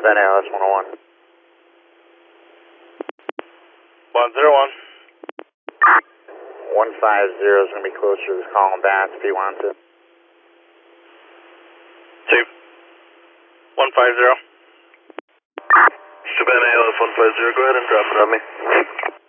Savannah ALS 101. 101. 150 is going to be closer to this column back if you want to. 2. 150. Savannah ALS 150, go ahead and drop it on me.